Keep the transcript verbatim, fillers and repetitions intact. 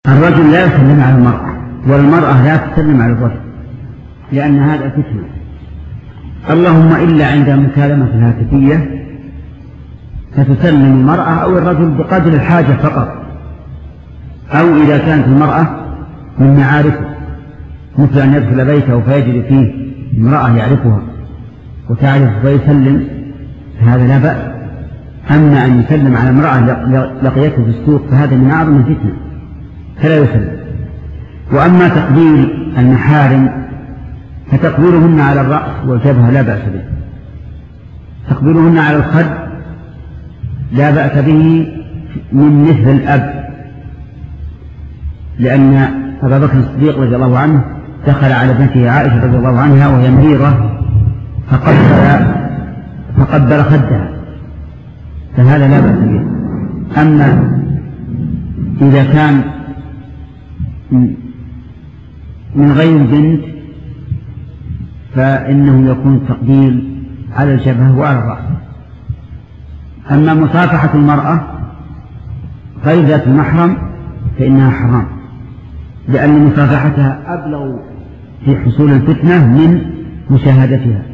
الرجل لا يسلم على المرأة والمرأة لا تسلم على الرجل لأن هذا فتنة، اللهم إلا عند مكالمة الهاتفية فتسلم المرأة أو الرجل بقدر الحاجة فقط، أو إذا كانت المرأة من معارفه مثل أن يدخل بيته فيجد فيه امرأة يعرفها وتعرف فيسلم، هذا لا بأس. أما أن يسلم على امرأة لقيته في السوق فهذا من أعظم الفتنة فلا يسلم. وأما تقبيل المحارم فتقبيلهن على الرأس والجبهة لا بأس به، تقبيلهن على الخد لا بأس به من مثل الأب، لأن أبا بكر الصديق رضي الله عنه دخل على ابنته عائشة رضي الله عنها وهي مريضة فقبل فقبل خدها، فهذا لا بأس به. أما إذا كان من غير البنت فإنه يكون التقبيل على الجبهة وعلى الرأس. أما مصافحة المرأة غير ذات المحرم فإنها حرام، لأن مصافحتها أبلغ في حصول الفتنة من مشاهدتها.